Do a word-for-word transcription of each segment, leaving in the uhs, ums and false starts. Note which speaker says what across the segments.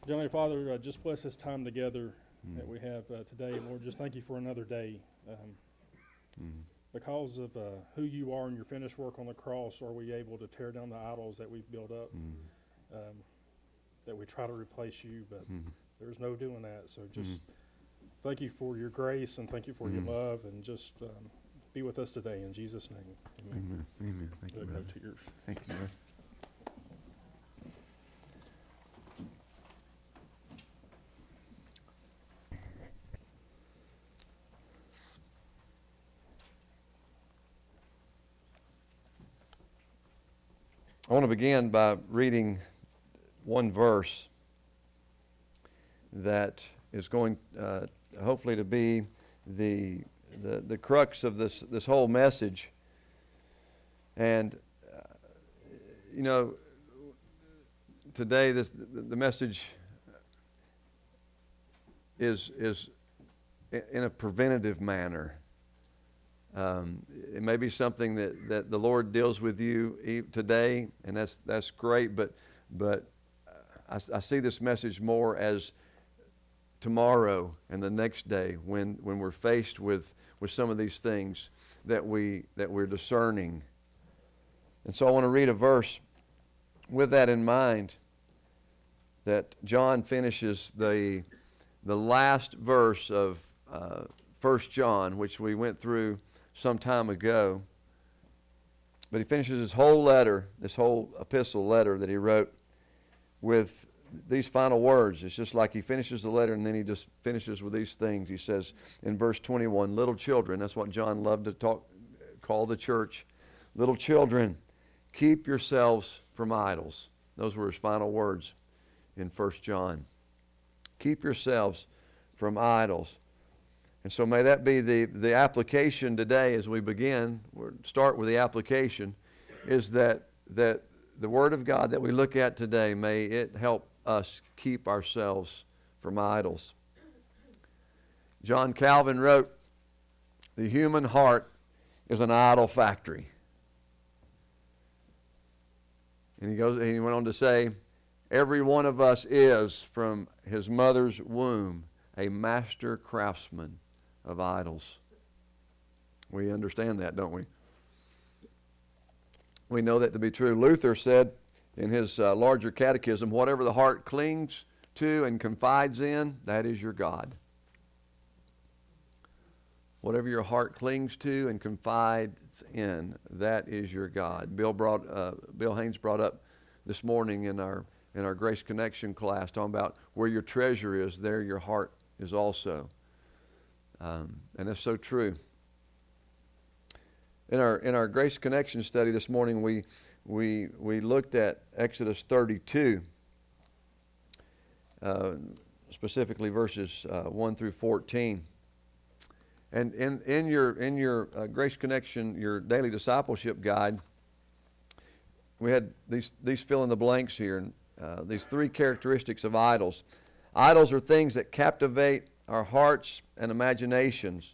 Speaker 1: Heavenly Father, uh, just bless this time together
Speaker 2: Mm.
Speaker 1: that we have uh, today. And Lord, just thank you for another day. Um,
Speaker 2: Mm.
Speaker 1: because of uh, who you are and your finished work on the cross, are we able to tear down the idols that we've built up,
Speaker 2: Mm.
Speaker 1: um, that we try to replace you, but
Speaker 2: Mm.
Speaker 1: there's no doing that. So just
Speaker 2: Mm.
Speaker 1: thank you for your grace and thank you for
Speaker 2: Mm.
Speaker 1: your love, and just um, be with us today. In Jesus' name, amen.
Speaker 2: Amen. Amen. Thank you,
Speaker 1: Go
Speaker 2: brother.
Speaker 1: to yours.
Speaker 2: Thank you, brother. I want to begin by reading one verse that is going uh, hopefully to be the, the the crux of this this whole message. And uh, you know, today this the, the message is is in a preventative manner. Um, it may be something that, that the Lord deals with you today, and that's that's great. But but I, I see this message more as tomorrow and the next day, when, when we're faced with, with some of these things that we that we're discerning. And so I want to read a verse with that in mind. That John finishes the the last verse of uh, First John, which we went through some time ago. But he finishes his whole letter, this whole epistle letter that he wrote, with these final words. It's just like he finishes the letter and then he just finishes with these things. He says in verse twenty-one, little children, that's what John loved to talk, call the church. Little children, keep yourselves from idols. Those were his final words in First John. Keep yourselves from idols. And so may that be the, the application today as we begin. We'll start with the application, is that that the Word of God that we look at today, may it help us keep ourselves from idols. John Calvin wrote, the human heart is an idol factory. And he goes and he went on to say, every one of us is, from his mother's womb, a master craftsman of idols. We understand that, don't we? We know that to be true. Luther said in his uh, larger catechism, whatever the heart clings to and confides in, that is your God. Whatever your heart clings to and confides in, that is your God. Bill brought, uh, Bill Haynes brought up this morning in our in our Grace Connection class, talking about where your treasure is, there your heart is also. Um, and that's so true. In our in our Grace Connection study this morning, we we we looked at Exodus thirty-two, uh, specifically verses uh, one through fourteen. And in in your in your uh, Grace Connection, your daily discipleship guide, we had these these fill in the blanks here, and uh, these three characteristics of idols. Idols are things that captivate our hearts and imaginations.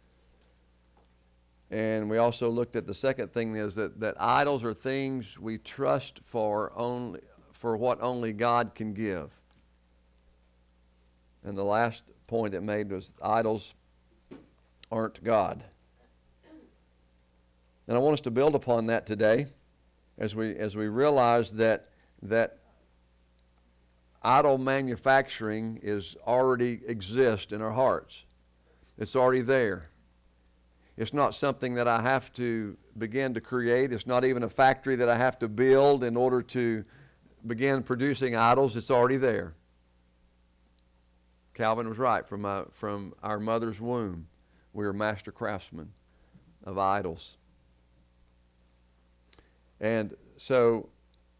Speaker 2: And we also looked at the second thing is that, that idols are things we trust for only for what only God can give. And the last point it made was idols aren't God. And I want us to build upon that today as we as we realize that that idol manufacturing is already exists in our hearts. It's already there. It's not something that I have to begin to create. It's not even a factory that I have to build in order to begin producing idols. It's already there. Calvin was right. From, uh, from our mother's womb, we are master craftsmen of idols. And so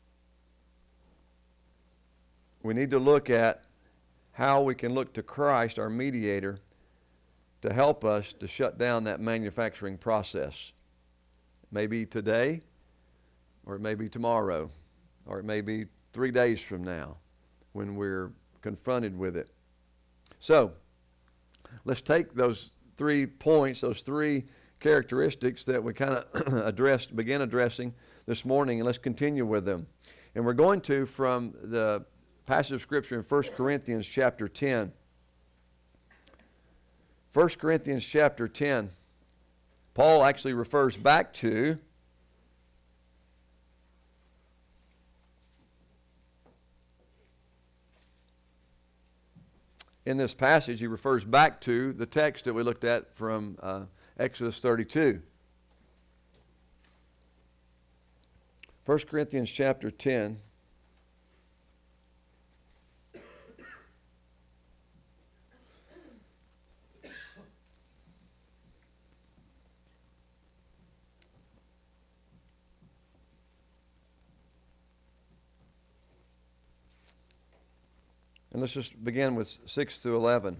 Speaker 2: we need to look at how we can look to Christ, our mediator, to help us to shut down that manufacturing process. Maybe today, or it may be tomorrow, or it may be three days from now when we're confronted with it. So, let's take those three points, those three characteristics that we kind of addressed, begin addressing this morning, and let's continue with them. And we're going to from the passage of Scripture in First Corinthians chapter ten. First Corinthians chapter ten. Paul actually refers back to in this passage, he refers back to the text that we looked at from uh, Exodus thirty-two. First Corinthians chapter ten. And let's just begin with six through eleven.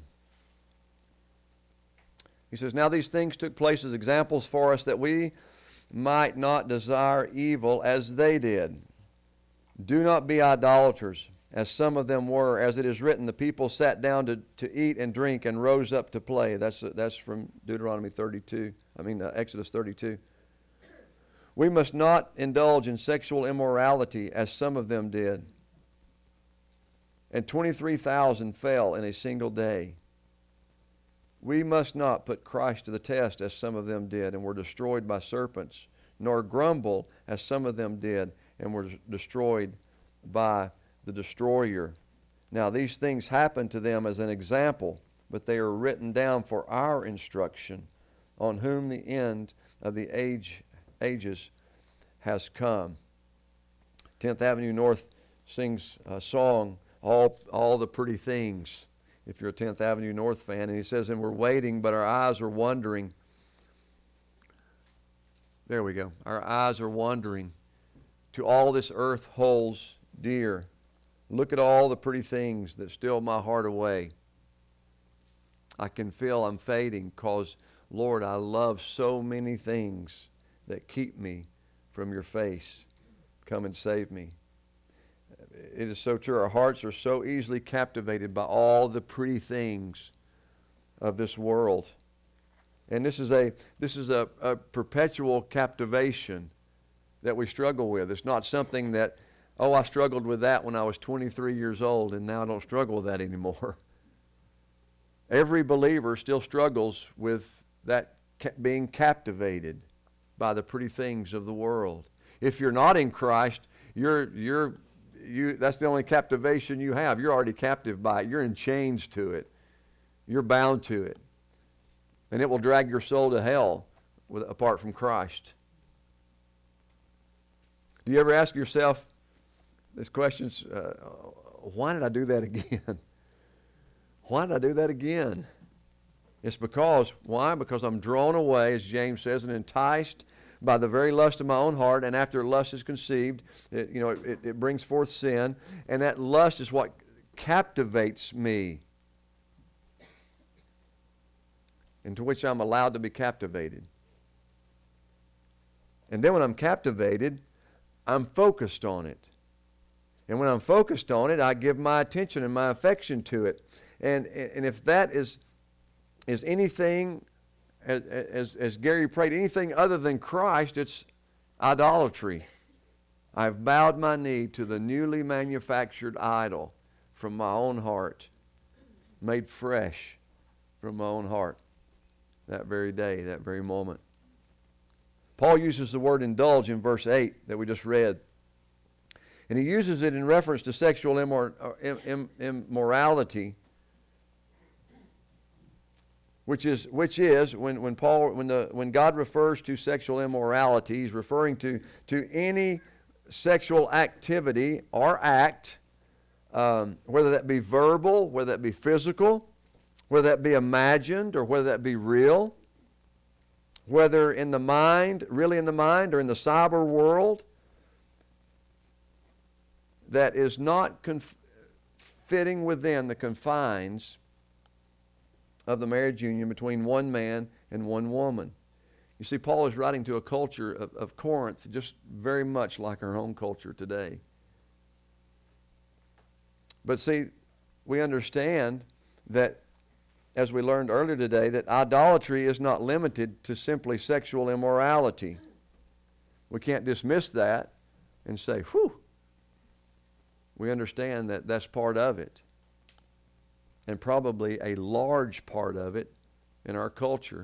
Speaker 2: He says, "Now these things took place as examples for us, that we might not desire evil as they did. Do not be idolaters, as some of them were. As it is written, the people sat down to, to eat and drink and rose up to play." That's, that's from Deuteronomy thirty-two. I mean, uh, Exodus thirty-two. "We must not indulge in sexual immorality, as some of them did. And twenty-three thousand fell in a single day. We must not put Christ to the test, as some of them did, and were destroyed by serpents, nor grumble, as some of them did, and were destroyed by the destroyer. Now these things happened to them as an example, but they are written down for our instruction, on whom the end of the age ages has come." tenth Avenue North sings a song, All, all the pretty things, if you're a tenth Avenue North fan. And he says, "And we're waiting, but our eyes are wandering." There we go. Our eyes are wandering to all this earth holds dear. Look at all the pretty things that steal my heart away. I can feel I'm fading, because, Lord, I love so many things that keep me from your face. Come and save me. It is so true. Our hearts are so easily captivated by all the pretty things of this world. And this is a this is a, a perpetual captivation that we struggle with. It's not something that, oh, I struggled with that when I was twenty-three years old, and now I don't struggle with that anymore. Every believer still struggles with that ca- being captivated by the pretty things of the world. If you're not in Christ, you're you're You, that's the only captivation you have. You're already captive by it. You're in chains to it. You're bound to it. And it will drag your soul to hell with, apart from Christ. Do you ever ask yourself this question, uh, why did I do that again? Why did I do that again? It's because, why? Because I'm drawn away, as James says, and enticed by the very lust of my own heart, and after lust is conceived, it, you know, it, it brings forth sin, and that lust is what captivates me, into which I'm allowed to be captivated. And then when I'm captivated, I'm focused on it. And when I'm focused on it, I give my attention and my affection to it. And, and if that is, is anything, As, as, as Gary prayed, anything other than Christ, it's idolatry. I've bowed my knee to the newly manufactured idol from my own heart, made fresh from my own heart, that very day, that very moment. Paul uses the word indulge in verse eight that we just read. And he uses it in reference to sexual immor- im- immorality, Which is which is when, when Paul when the when God refers to sexual immorality, he's referring to to any sexual activity or act, um, whether that be verbal, whether that be physical, whether that be imagined, or whether that be real, whether in the mind, really in the mind, or in the cyber world, that is not conf- fitting within the confines of the marriage union between one man and one woman. You see, Paul is writing to a culture of, of Corinth just very much like our own culture today. But see, we understand that, as we learned earlier today, that idolatry is not limited to simply sexual immorality. We can't dismiss that and say, whew, we understand that that's part of it. And probably a large part of it in our culture.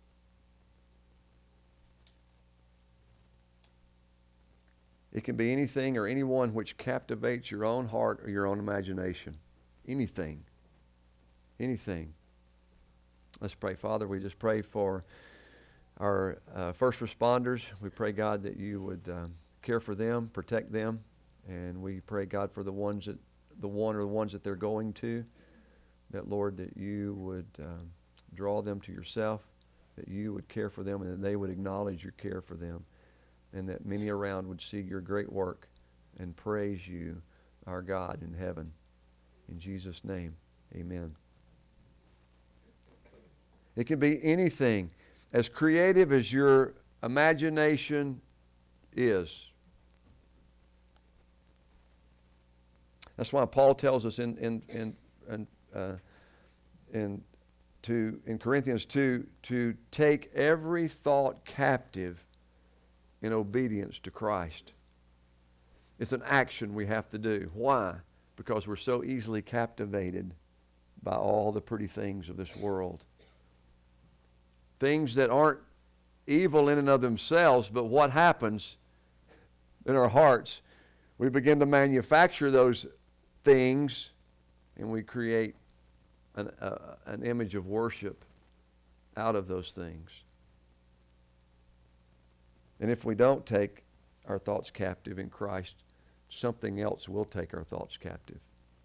Speaker 2: It can be anything or anyone which captivates your own heart or your own imagination. Anything. Anything. Let's pray. Father, we just pray for our uh, first responders. We pray, God, that you would um, care for them, protect them. And we pray, God, for the ones that, the one or the ones that they're going to, that, Lord, that you would um, draw them to yourself, that you would care for them, and that they would acknowledge your care for them, and that many around would see your great work and praise you, our God in heaven. In Jesus' name, amen. It can be anything, as creative as your imagination is. That's why Paul tells us in in in in, uh, in, to, in Corinthians two to take every thought captive in obedience to Christ. It's an action we have to do. Why? Because we're so easily captivated by all the pretty things of this world. Things that aren't evil in and of themselves, but what happens in our hearts? We begin to manufacture those things, and we create an, uh, an image of worship out of those things. And if we don't take our thoughts captive in Christ, something else will take our thoughts captive.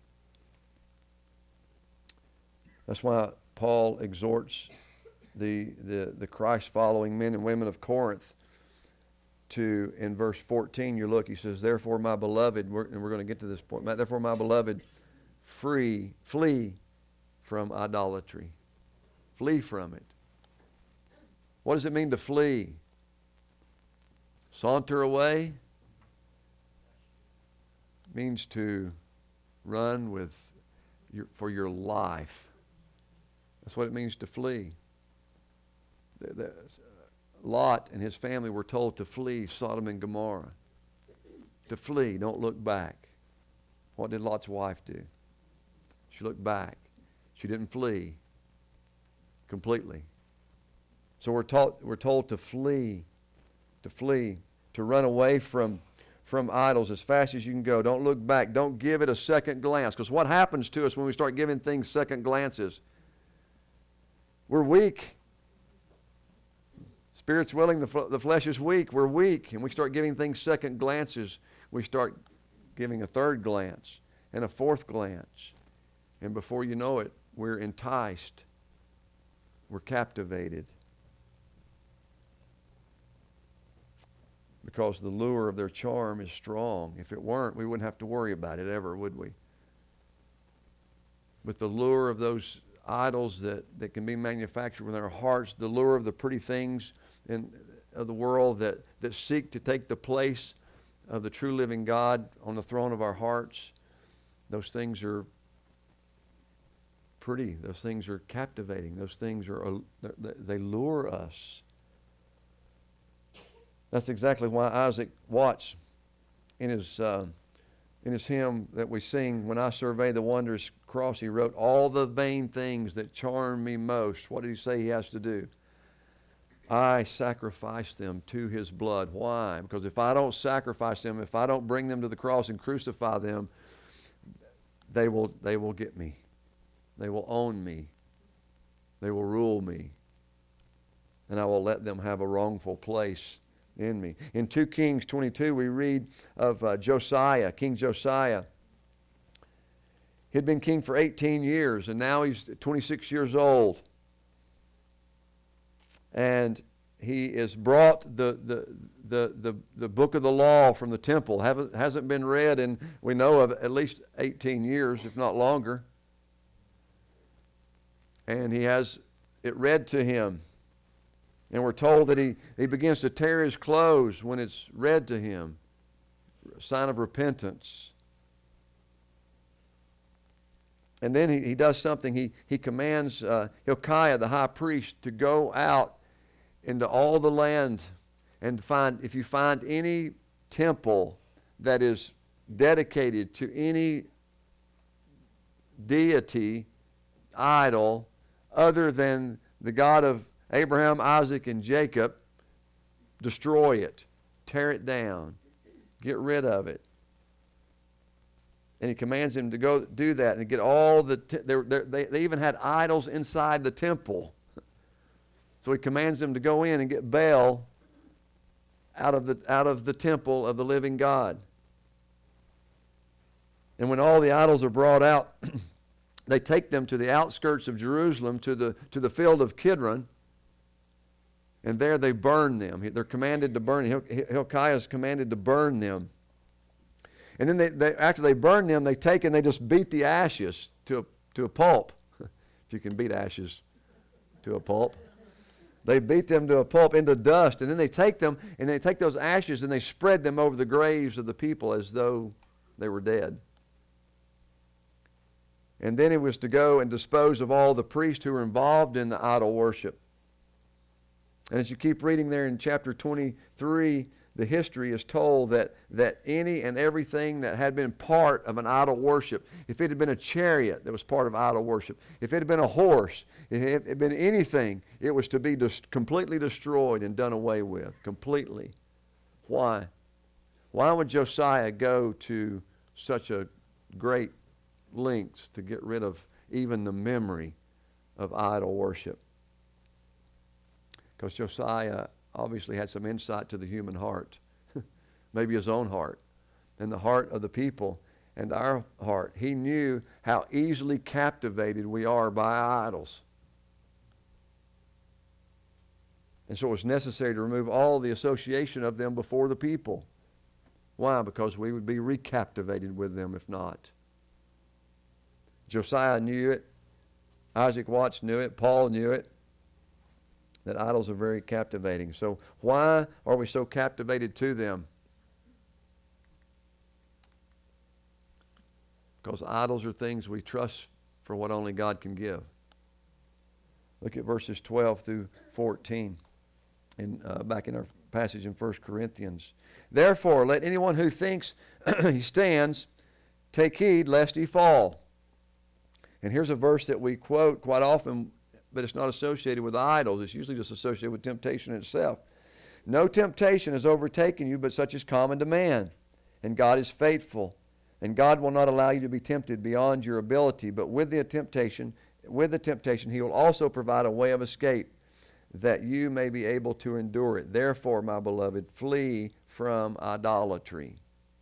Speaker 2: That's why Paul exhorts the, the, the Christ-following men and women of Corinth to, in verse fourteen, you look, he says, therefore, my beloved, we're, and we're going to get to this point, therefore, my beloved, free, flee from idolatry. Flee from it. What does it mean to flee? Saunter away means to run with your, for your life. That's what it means to flee. The, the, Lot and his family were told to flee Sodom and Gomorrah. To flee, don't look back. What did Lot's wife do? She looked back. She didn't flee completely. So we're taught, we're told to flee, to flee, to run away from, from idols as fast as you can go. Don't look back. Don't give it a second glance. Because what happens to us when we start giving things second glances? We're weak. Spirit's willing, the, f- the flesh is weak. We're weak. And we start giving things second glances. We start giving a third glance and a fourth glance. And before you know it, we're enticed. We're captivated. Because the lure of their charm is strong. If it weren't, we wouldn't have to worry about it ever, would we? But the lure of those idols that, that can be manufactured within our hearts, the lure of the pretty things in, of the world that, that seek to take the place of the true living God on the throne of our hearts, those things are pretty. Those things are captivating. Those things are, they lure us. That's exactly why Isaac Watts, in his uh, in his hymn that we sing, "When I Survey the Wondrous Cross," he wrote, "All the vain things that charm me most," what did he say he has to do? "I sacrifice them to his blood." Why? Because if I don't sacrifice them, if I don't bring them to the cross and crucify them, they will they will get me. They will own me. They will rule me. And I will let them have a wrongful place in me. In two Kings twenty-two, we read of uh, Josiah, King Josiah. He'd been king for eighteen years, and now he's twenty-six years old. And he has brought the, the, the, the, the book of the law from the temple. Haven't, hasn't been read in, we know of, at least eighteen years, if not longer. And he has it read to him. And we're told that he, he begins to tear his clothes when it's read to him. A sign of repentance. And then he, he does something. He, he commands uh, Hilkiah, the high priest, to go out into all the land and find, if you find any temple that is dedicated to any deity, idol, other than the God of Abraham, Isaac, and Jacob, destroy it, tear it down, get rid of it. And he commands him to go do that and get all the, te- they're, they're, they they even had idols inside the temple. So he commands them to go in and get Baal out of the, out of the temple of the living God. And when all the idols are brought out, they take them to the outskirts of Jerusalem, to the, to the field of Kidron, and there they burn them. They're commanded to burn. Hilkiah is commanded to burn them. And then they, they, after they burn them, they take and they just beat the ashes to a, to a pulp. If you can beat ashes to a pulp. They beat them to a pulp into dust. And then they take them and they take those ashes and they spread them over the graves of the people as though they were dead. And then it was to go and dispose of all the priests who were involved in the idol worship. And as you keep reading there in chapter twenty-three, the history is told that, that any and everything that had been part of an idol worship, if it had been a chariot that was part of idol worship, if it had been a horse, if it had been anything, it was to be dis- completely destroyed and done away with, completely. Why? Why would Josiah go to such a great lengths to get rid of even the memory of idol worship? Because Josiah obviously had some insight to the human heart, maybe his own heart, and the heart of the people, and our heart. He knew how easily captivated we are by idols. And so it was necessary to remove all the association of them before the people. Why? Because we would be recaptivated with them if not. Josiah knew it. Isaac Watts knew it. Paul knew it. That idols are very captivating. So why are we so captivated to them? Because idols are things we trust for what only God can give. Look at verses twelve through fourteen in, uh, back in our passage in First Corinthians. Therefore, let anyone who thinks he stands take heed lest he fall. And here's a verse that we quote quite often, but it's not associated with idols. It's usually just associated with temptation itself. No temptation has overtaken you, but such is common to man. And God is faithful. And God will not allow you to be tempted beyond your ability. But with the temptation, with the temptation, He will also provide a way of escape, that you may be able to endure it. Therefore, my beloved, flee from idolatry.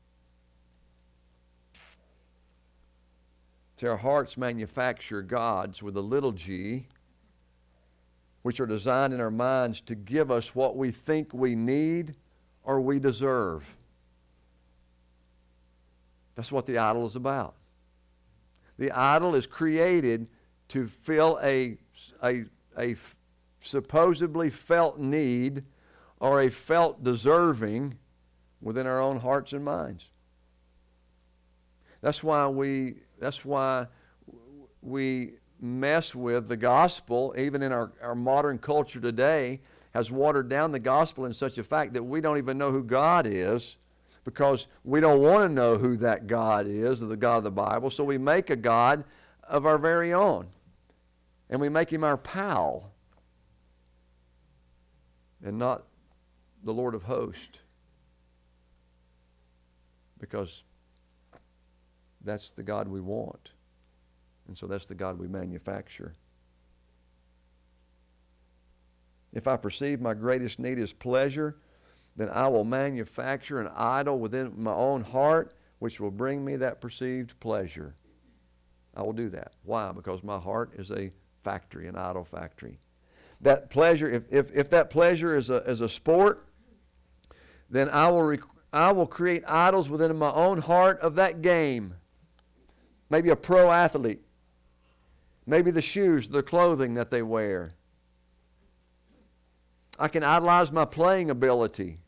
Speaker 2: See, our hearts manufacture gods with a little g, which are designed in our minds to give us what we think we need or we deserve. That's what the idol is about. The idol is created to fill a, a, a supposedly felt need or a felt deserving within our own hearts and minds. That's why we, that's why we mess with the gospel, even in our, our modern culture today, has watered down the gospel in such a fact that we don't even know who God is, because we don't want to know who that God is, the God of the Bible, so we make a God of our very own. And we make Him our pal and not the Lord of hosts, because that's the God we want. And so that's the God we manufacture. If I perceive my greatest need is pleasure, then I will manufacture an idol within my own heart which will bring me that perceived pleasure. I will do that. Why? Because my heart is a factory, an idol factory. That pleasure, if, if, if that pleasure is a, is a sport, then I will, rec- I will create idols within my own heart of that game. Maybe a pro athlete. Maybe the shoes, the clothing that they wear. I can idolize my playing ability.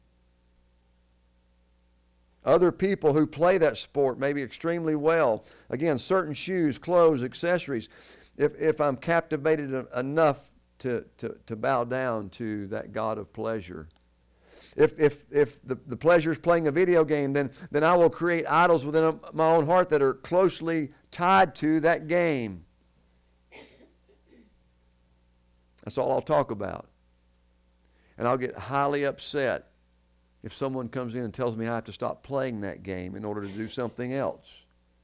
Speaker 2: Other people who play that sport maybe extremely well. Again, certain shoes, clothes, accessories. If, if I'm captivated enough to, to, to bow down to that God of pleasure. If, if, if the, the pleasure is playing a video game, then, then I will create idols within my own heart that are closely tied to that game. That's all I'll talk about. And I'll get highly upset if someone comes in and tells me I have to stop playing that game in order to do something else.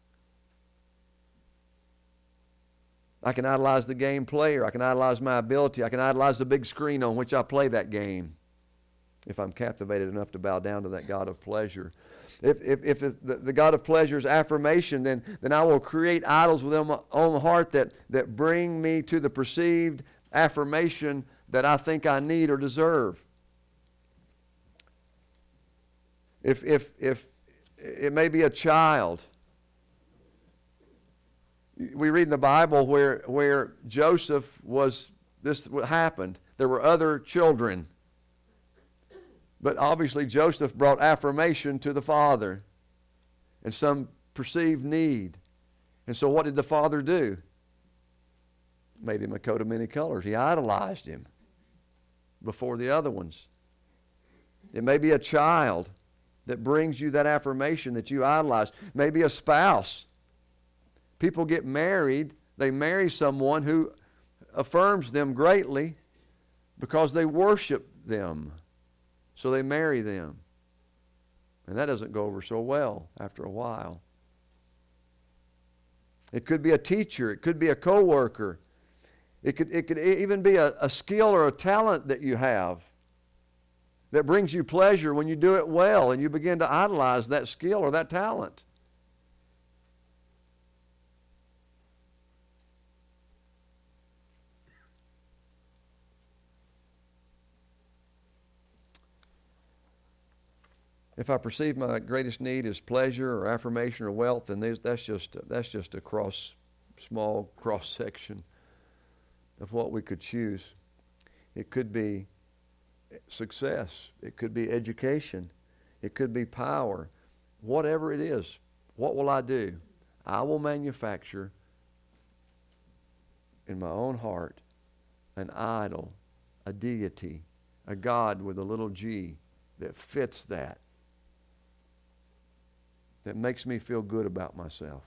Speaker 2: I can idolize the game player. I can idolize my ability. I can idolize the big screen on which I play that game if I'm captivated enough to bow down to that God of pleasure. If, if, if the, the God of pleasure is affirmation, then, then I will create idols within my own heart that, that bring me to the perceived affirmation that I think I need or deserve. If, if, if it may be a child. We read in the Bible where, where Joseph was, this what happened. There were other children. But obviously Joseph brought affirmation to the father and some perceived need. And so what did the father do? Made him a coat of many colors. He idolized him before the other ones. It may be a child that brings you that affirmation that you idolize. Maybe a spouse. People get married. They marry someone who affirms them greatly because they worship them. So they marry them. And that doesn't go over so well after a while. It could be a teacher. It could be a coworker. It could, it could even be a, a skill or a talent that you have that brings you pleasure when you do it well and you begin to idolize that skill or that talent. If I perceive my greatest need as pleasure or affirmation or wealth, then that's just that's just a cross, small cross section of what we could choose. It could be success. It could be education. It could be power. Whatever it is, what will I do? I will manufacture in my own heart an idol, a deity, a God with a little g that fits that. That makes me feel good about myself,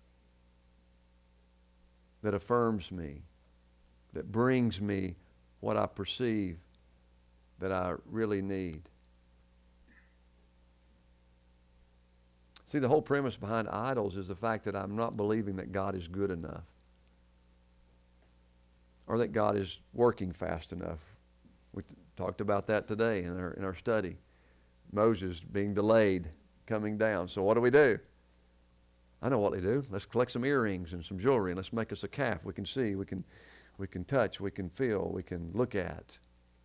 Speaker 2: that affirms me, that brings me what I perceive that I really need. See, the whole premise behind idols is the fact that I'm not believing that God is good enough or that God is working fast enough. We talked about that today in our, in our study. Moses being delayed coming down. So what do we do? I know what they do. Let's collect some earrings and some jewelry and let's make us a calf we can see, we can, we can touch, we can feel, we can look at.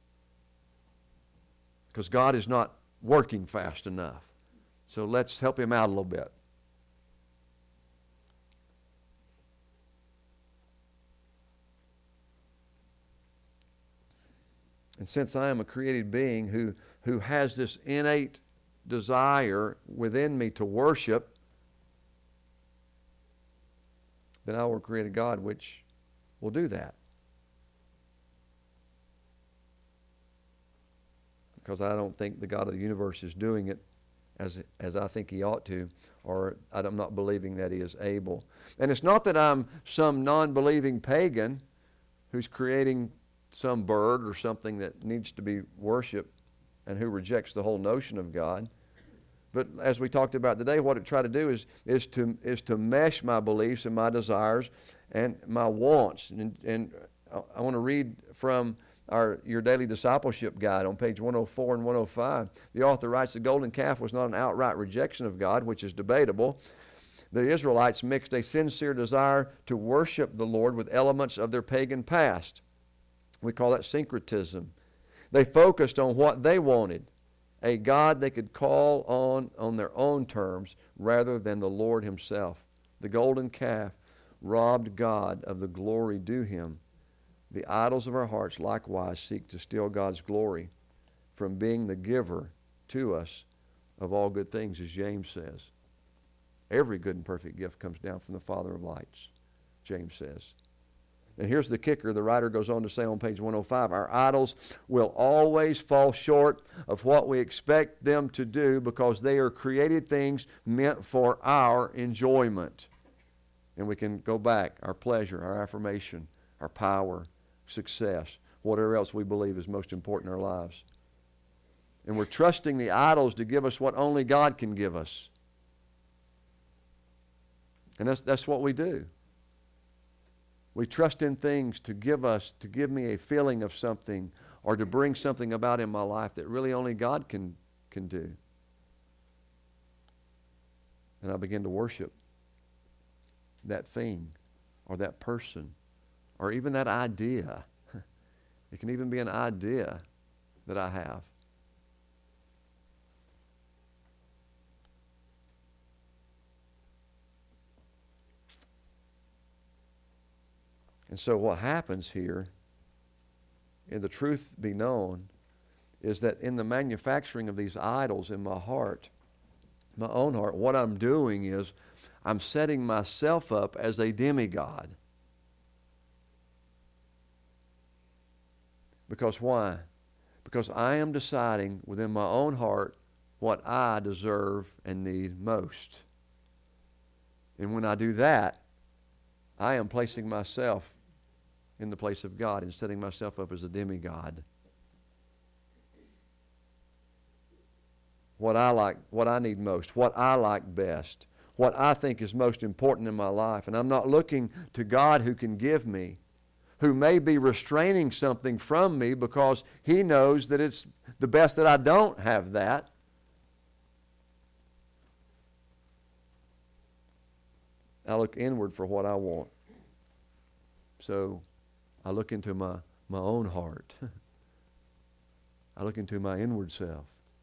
Speaker 2: Because God is not working fast enough. So let's help him out a little bit. And since I am a created being who, who has this innate desire within me to worship, then I will create a God which will do that. Because I don't think the God of the universe is doing it as, as I think he ought to, or I'm not believing that he is able. And it's not that I'm some non-believing pagan who's creating some bird or something that needs to be worshiped and who rejects the whole notion of God. But as we talked about today, what it try to do is, is, to, is to mesh my beliefs and my desires and my wants. And, and I want to read from our Your Daily Discipleship Guide on page one oh four and one oh five. The author writes, the golden calf was not an outright rejection of God, which is debatable. The Israelites mixed a sincere desire to worship the Lord with elements of their pagan past. We call that syncretism. They focused on what they wanted, a God they could call on on their own terms rather than the Lord himself. The golden calf robbed God of the glory due him. The idols of our hearts likewise seek to steal God's glory from being the giver to us of all good things, as James says. Every good and perfect gift comes down from the Father of lights, James says. And here's the kicker. The writer goes on to say on page one oh five, our idols will always fall short of what we expect them to do because they are created things meant for our enjoyment. And we can go back, our pleasure, our affirmation, our power, success, whatever else we believe is most important in our lives. And we're trusting the idols to give us what only God can give us. And that's, that's what we do. We trust in things to give us, to give me a feeling of something or to bring something about in my life that really only God can, can do. And I begin to worship that thing or that person or even that idea. It can even be an idea that I have. And so what happens here, and the truth be known, is that in the manufacturing of these idols in my heart, my own heart, what I'm doing is I'm setting myself up as a demigod. Because why? Because I am deciding within my own heart what I deserve and need most. And when I do that, I am placing myself in the place of God and setting myself up as a demigod. What I like, what I need most, what I like best, what I think is most important in my life. And I'm not looking to God who can give me, who may be restraining something from me because He knows that it's the best that I don't have that. I look inward for what I want. So I look into my, my own heart. I look into my inward self.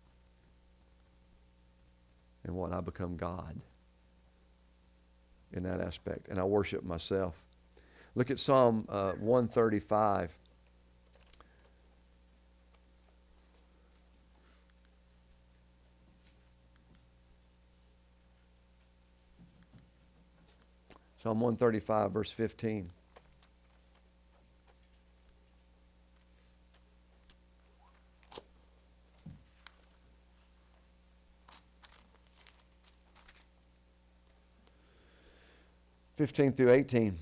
Speaker 2: And what I become God in that aspect. And I worship myself. Look at Psalm uh, one thirty-five. Psalm one thirty-five, verse fifteen. fifteen through eighteen.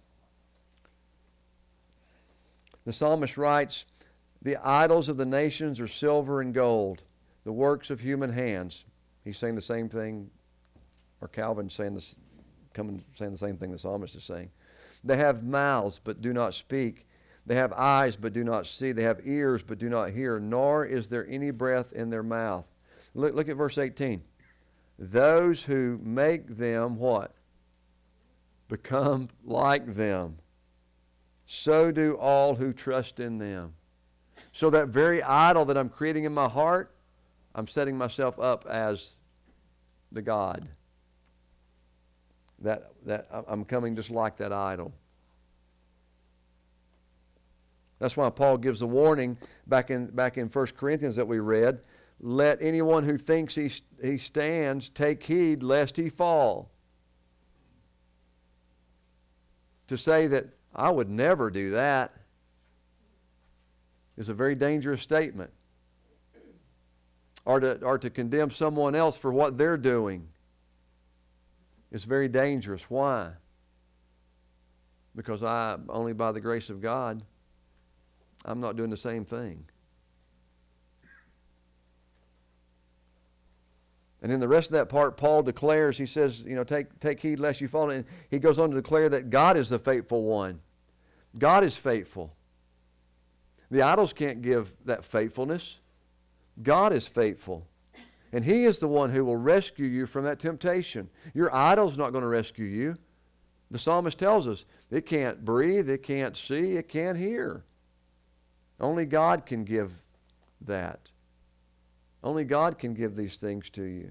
Speaker 2: The psalmist writes, the idols of the nations are silver and gold, the works of human hands. He's saying the same thing, or Calvin's saying this, coming saying the same thing the psalmist is saying. They have mouths but do not speak. They have eyes but do not see. They have ears but do not hear, nor is there any breath in their mouth. Look, look at verse eighteen. Those who make them what? Become like them. So do all who trust in them. So that very idol that I'm creating in my heart, I'm setting myself up as the God. That, that I'm coming just like that idol. That's why Paul gives a warning back in, back in First Corinthians that we read. Let anyone who thinks he, he stands take heed lest he fall. To say that I would never do that is a very dangerous statement. Or to, or to condemn someone else for what they're doing is very dangerous. Why? Because I, only by the grace of God, I'm not doing the same thing. And in the rest of that part, Paul declares, he says, you know, take, take heed lest you fall. And he goes on to declare that God is the faithful one. God is faithful. The idols can't give that faithfulness. God is faithful. And He is the one who will rescue you from that temptation. Your idol's not going to rescue you. The psalmist tells us it can't breathe, it can't see, it can't hear. Only God can give that. Only God can give these things to you.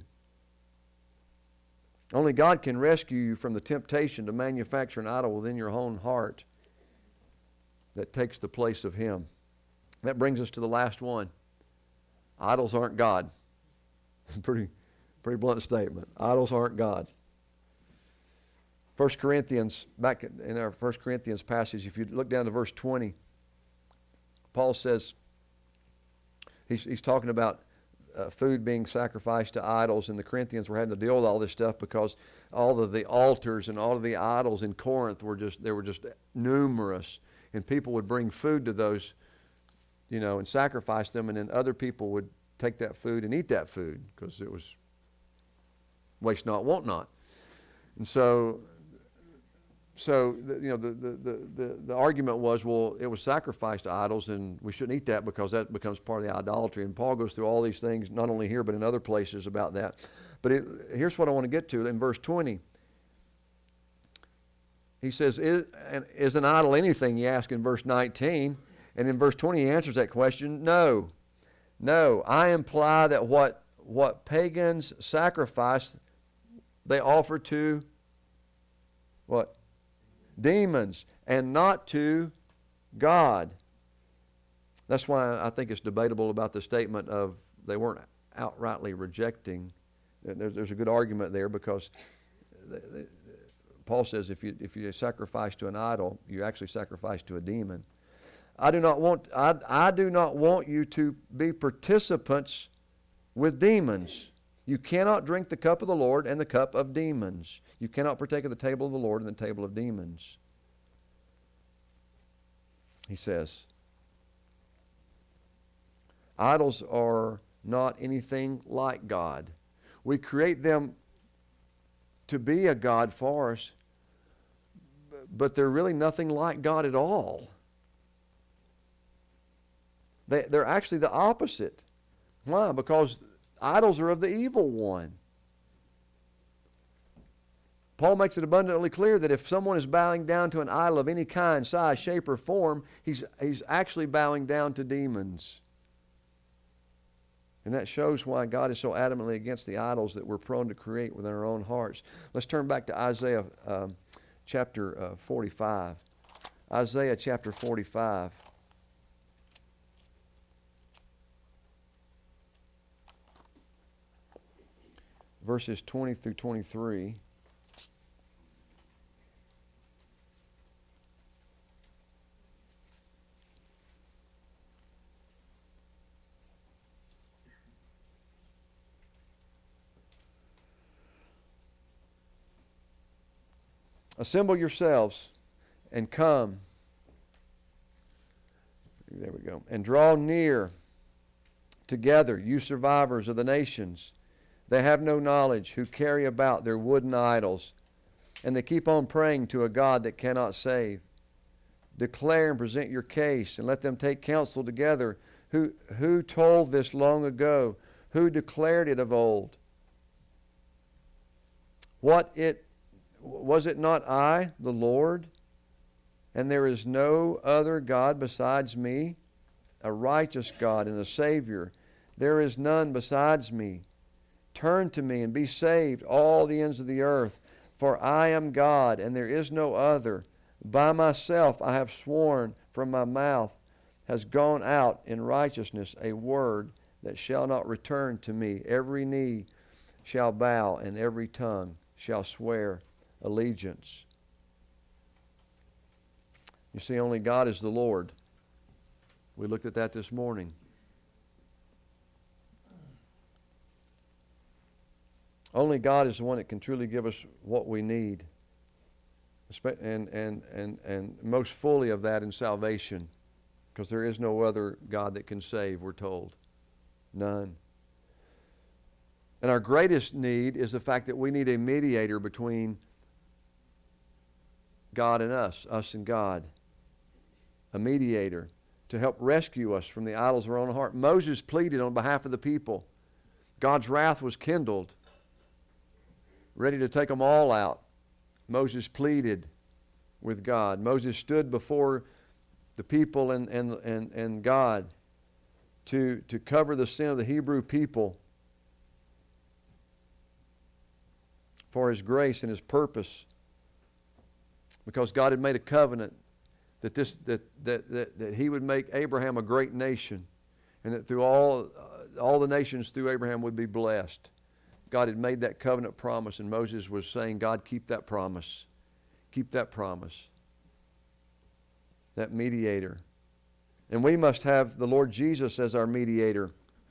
Speaker 2: Only God can rescue you from the temptation to manufacture an idol within your own heart that takes the place of Him. That brings us to the last one. Idols aren't God. pretty, pretty blunt statement. Idols aren't God. First Corinthians, back in our First Corinthians passage, if you look down to verse twenty, Paul says, he's, he's talking about uh, food being sacrificed to idols, and the Corinthians were having to deal with all this stuff because all of the altars and all of the idols in Corinth were just, they were just numerous, and people would bring food to those, you know, and sacrifice them, and then other people would take that food and eat that food because it was waste not, want not. And so, so the, you know, the, the, the, the argument was, well, it was sacrificed to idols, and we shouldn't eat that because that becomes part of the idolatry. And Paul goes through all these things, not only here but in other places about that. But it, here's what I want to get to in verse twenty. He says, is, is an idol anything, you ask in verse nineteen. And in verse twenty he answers that question, no. No, I imply that what, what pagans sacrifice, they offer to what? Demons, and not to God. That's why I think it's debatable about the statement of they weren't outrightly rejecting. There's, there's a good argument there because they, they, Paul says if you if you sacrifice to an idol, you actually sacrifice to a demon. I do not want I, I do not want you to be participants with demons. You cannot drink the cup of the Lord and the cup of demons. You cannot partake of the table of the Lord and the table of demons. He says, idols are not anything like God. We create them to be a God for us, but they're really nothing like God at all. They, they're actually the opposite. Why? Because idols are of the evil one. Paul makes it abundantly clear that if someone is bowing down to an idol of any kind, size, shape, or form, he's, he's actually bowing down to demons. And that shows why God is so adamantly against the idols that we're prone to create within our own hearts. Let's turn back to Isaiah um, chapter uh, forty-five. Isaiah chapter forty-five. Verses twenty through twenty-three. Assemble yourselves and come. There we go. And draw near together, you survivors of the nations. They have no knowledge, who carry about their wooden idols, and they keep on praying to a God that cannot save. Declare and present your case, and let them take counsel together. Who, who told this long ago? Who declared it of old? What it was it not I, the Lord? And there is no other God besides me, a righteous God and a Savior. There is none besides me. Turn to me and be saved, all the ends of the earth. For I am God, and there is no other. By myself I have sworn, from my mouth has gone out in righteousness a word that shall not return to me. Every knee shall bow, and every tongue shall swear allegiance. You see, only God is the Lord. We looked at that this morning. Only God is the one that can truly give us what we need. And, and, and, and most fully of that in salvation. Because there is no other God that can save, we're told. None. And our greatest need is the fact that we need a mediator between God and us, us and God. A mediator to help rescue us from the idols of our own heart. Moses pleaded on behalf of the people. God's wrath was kindled, ready to take them all out. Moses pleaded with God. Moses stood before the people and, and, and, and God to, to cover the sin of the Hebrew people for His grace and His purpose. Because God had made a covenant that this that that that, that He would make Abraham a great nation, and that through all uh, all the nations through Abraham would be blessed. God had made that covenant promise, and Moses was saying, God, keep that promise. Keep that promise. That mediator. And we must have the Lord Jesus as our mediator.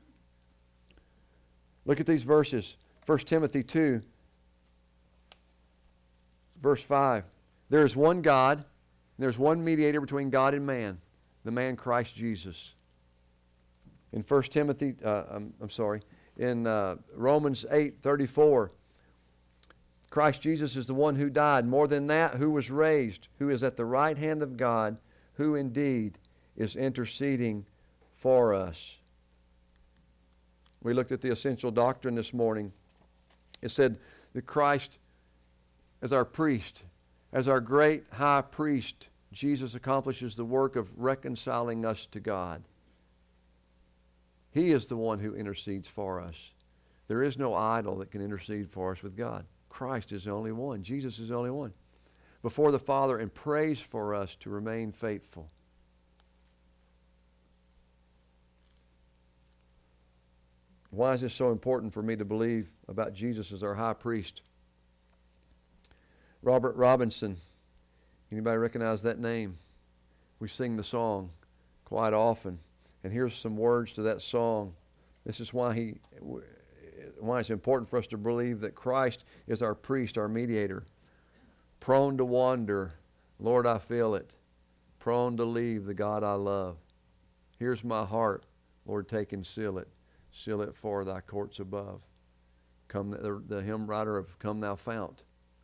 Speaker 2: Look at these verses. First Timothy two, verse five. There is one God, and there's one mediator between God and man, the man Christ Jesus. In First Timothy, uh, I'm, I'm sorry, in uh, Romans eight thirty-four, Christ Jesus is the one who died. More than that, who was raised, who is at the right hand of God, who indeed is interceding for us. We looked at the essential doctrine this morning. It said that Christ, as our priest, as our great high priest, Jesus accomplishes the work of reconciling us to God. He is the one who intercedes for us. There is no idol that can intercede for us with God. Christ is the only one. Jesus is the only one. Before the Father, and prays for us to remain faithful. Why is this so important for me to believe about Jesus as our high priest? Robert Robinson. Anybody recognize that name? We sing the song quite often. And here's some words to that song. This is why he, why it's important for us to believe that Christ is our priest, our mediator. Prone to wander, Lord, I feel it. Prone to leave the God I love. Here's my heart, Lord, take and seal it. Seal it for thy courts above. Come, the, the hymn writer of Come Thou Fount.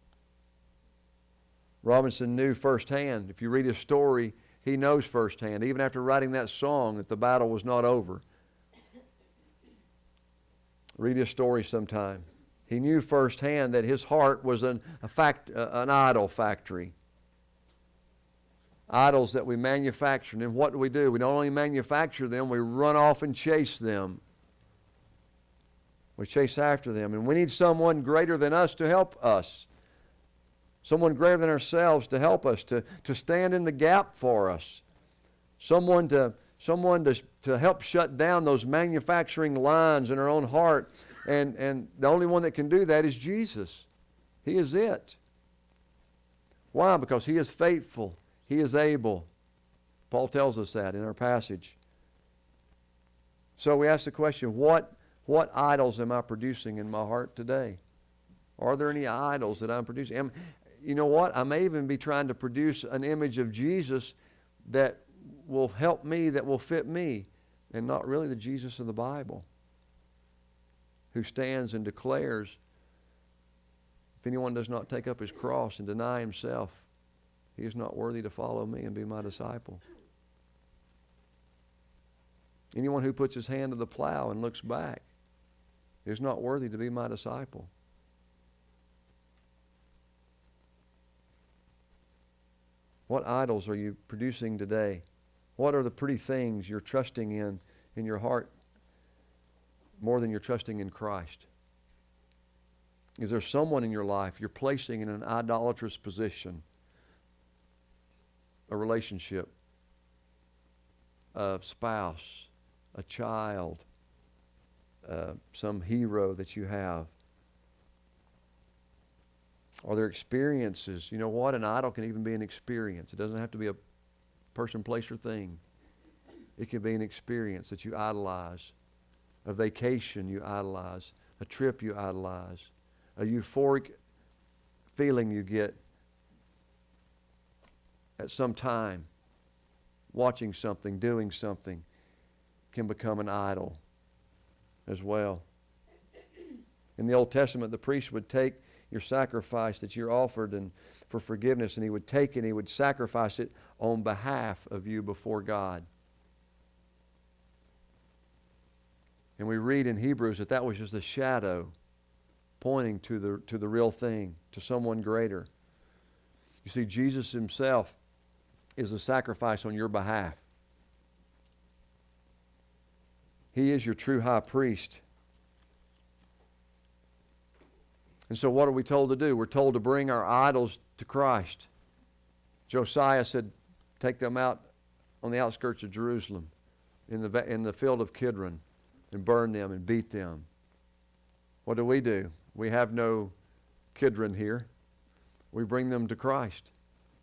Speaker 2: Robinson knew firsthand. If you read his story, he knows firsthand, even after writing that song, that the battle was not over. Read his story sometime. He knew firsthand that his heart was an, a fact, uh, an idol factory. Idols that we manufacture. And what do we do? We not only manufacture them, we run off and chase them. We chase after them. And we need someone greater than us to help us. Someone greater than ourselves to help us, to, to stand in the gap for us. Someone to someone to, to help shut down those manufacturing lines in our own heart. And, and the only one that can do that is Jesus. He is it. Why? Because He is faithful. He is able. Paul tells us that in our passage. So we ask the question, what, what idols am I producing in my heart today? Are there any idols that I'm producing? Am, you know what? I may even be trying to produce an image of Jesus that will help me, that will fit me, and not really the Jesus of the Bible, who stands and declares, if anyone does not take up his cross and deny himself, he is not worthy to follow me and be my disciple. Anyone who puts his hand to the plow and looks back is not worthy to be my disciple. What idols are you producing today? What are the pretty things you're trusting in in your heart more than you're trusting in Christ? Is there someone in your life you're placing in an idolatrous position? A relationship, a spouse, a child, uh, some hero that you have? Are there experiences? You know what? An idol can even be an experience. It doesn't have to be a person, place, or thing. It can be an experience that you idolize, a vacation you idolize, a trip you idolize, a euphoric feeling you get at some time, watching something, doing something, can become an idol as well. In the Old Testament, the priest would take your sacrifice that you're offered and for forgiveness, and he would take it and he would sacrifice it on behalf of you before God. And we read in Hebrews that that was just a shadow pointing to the to the real thing, to someone greater. You see, Jesus himself is a sacrifice on your behalf. He is your true high priest. And so what are we told to do? We're told to bring our idols to Christ. Josiah said, take them out on the outskirts of Jerusalem, in the, in the field of Kidron, and burn them and beat them. What do we do? We have no Kidron here. we bring them to Christ,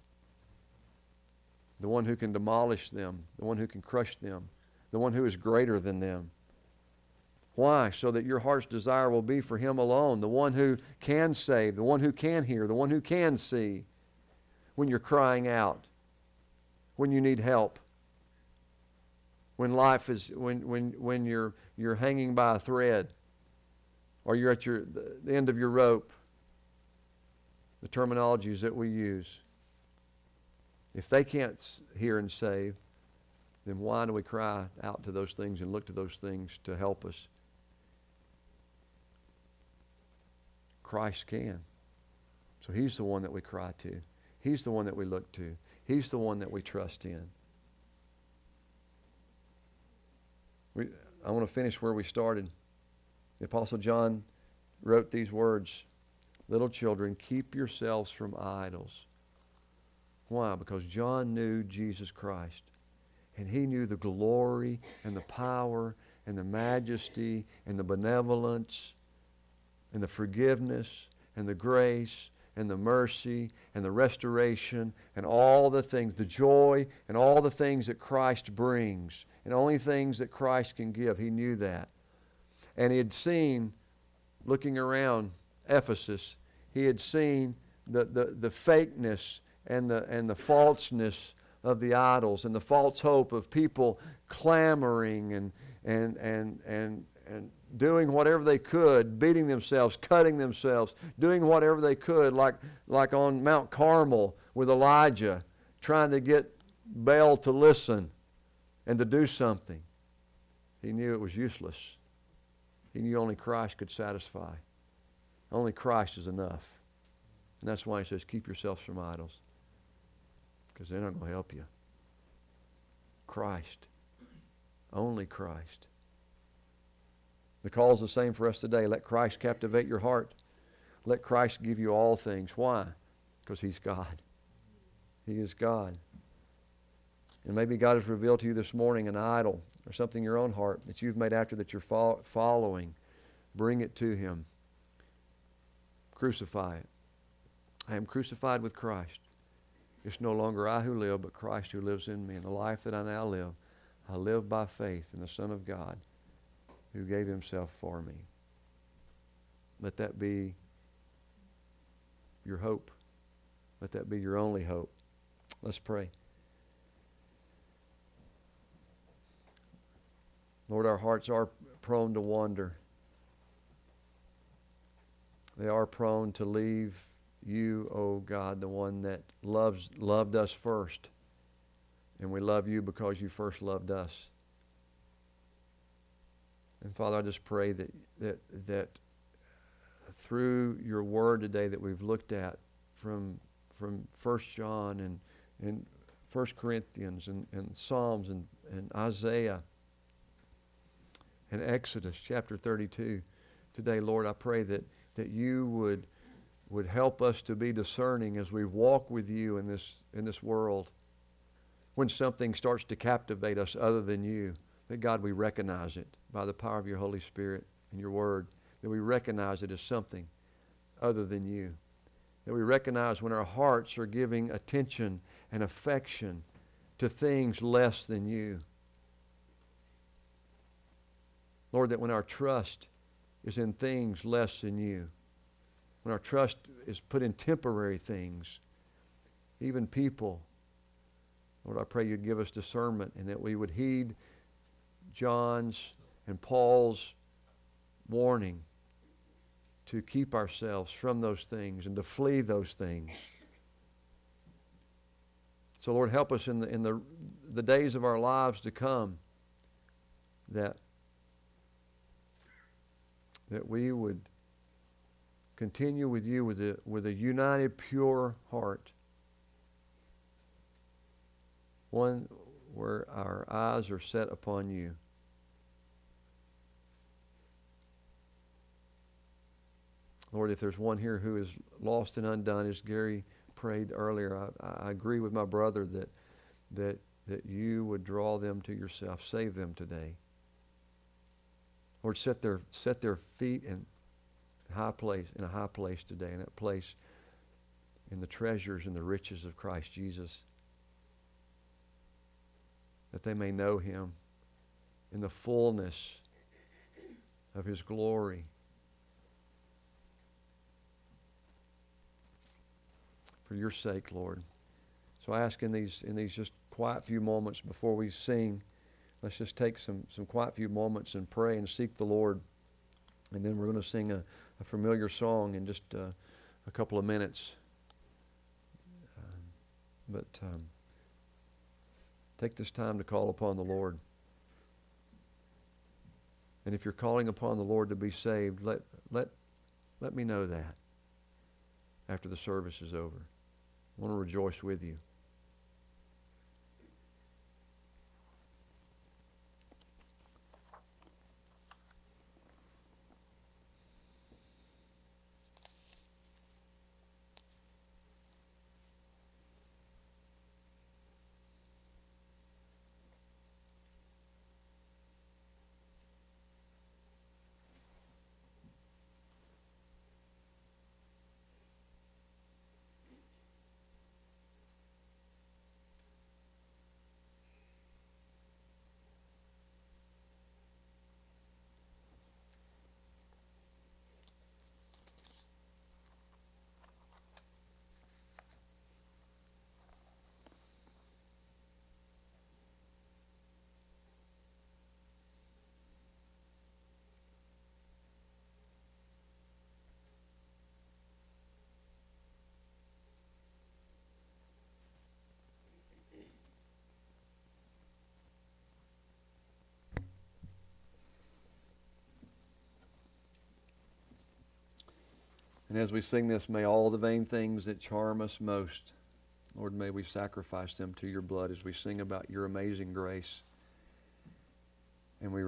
Speaker 2: the one who can demolish them, the one who can crush them, the one who is greater than them. Why? So that your heart's desire will be for Him alone, the one who can save, the one who can hear, the one who can see when you're crying out, when you need help, when life is, when, when, when you're, you're hanging by a thread, or you're at your, the end of your rope. The terminologies that we use. If they can't hear and save, then why do we cry out to those things and look to those things to help us? Christ can. So He's the one that we cry to. He's the one that we look to. He's the one that we trust in. We, I want to finish where we started. The Apostle John wrote these words, "Little children, keep yourselves from idols." Why? Because John knew Jesus Christ. And he knew the glory and the power and the majesty and the benevolence and the forgiveness and the grace and the mercy and the restoration and all the things, the joy and all the things that Christ brings and only things that Christ can give. He knew that. And he had seen, looking around Ephesus, he had seen the, the, the fakeness and the, and the falseness of the idols and the false hope of people clamoring and, and, and, and, and doing whatever they could, beating themselves, cutting themselves, doing whatever they could, like, like on Mount Carmel with Elijah, trying to get Baal to listen and to do something. He knew it was useless. He knew only Christ could satisfy. Only Christ is enough. And that's why he says, keep yourselves from idols. Because they're not going to help you. Christ. Only Christ. The call is the same for us today. Let Christ captivate your heart. Let Christ give you all things. Why? Because He's God. He is God. And maybe God has revealed to you this morning an idol or something in your own heart that you've made after that you're fo- following. Bring it to Him. Crucify it. I am crucified with Christ. It's no longer I who live, but Christ who lives in me. And the life that I now live, I live by faith in the Son of God who gave Himself for me. Let that be your hope. Let that be your only hope. Let's pray. Lord, our hearts are prone to wander. They are prone to leave You, O God, the one that loves loved us first. And we love You because You first loved us. And Father, I just pray that that that through Your word today that we've looked at from from First John and, and First Corinthians and, and Psalms and, and Isaiah and Exodus chapter thirty-two today, Lord, I pray that, that You would would help us to be discerning as we walk with You in this in this world. When something starts to captivate us other than You, that God, we recognize it by the power of Your Holy Spirit and Your Word, that we recognize it as something other than You. That we recognize when our hearts are giving attention and affection to things less than You. Lord, that when our trust is in things less than You, when our trust is put in temporary things, even people, Lord, I pray You'd give us discernment and that we would heed John's and Paul's warning to keep ourselves from those things and to flee those things. So, Lord, help us in the, in the, the days of our lives to come that, that we would continue with You with a, with a united, pure heart. One where our eyes are set upon You. Lord, if there's one here who is lost and undone, as Gary prayed earlier, I, I agree with my brother that, that, that You would draw them to Yourself. Save them today. Lord, set their, set their feet in high place, in a high place today, in that place in the treasures and the riches of Christ Jesus, that they may know Him in the fullness of His glory. For your sake, Lord. So I ask in these in these just quiet few moments before we sing, let's just take some, some quiet few moments and pray and seek the Lord. And then we're going to sing a, a familiar song in just uh, a couple of minutes. Um, but um, take this time to call upon the Lord. And if you're calling upon the Lord to be saved, let let let me know that after the service is over. I want to rejoice with you. And as we sing this, may all the vain things that charm us most, Lord, may we sacrifice them to your blood as we sing about your amazing grace. And we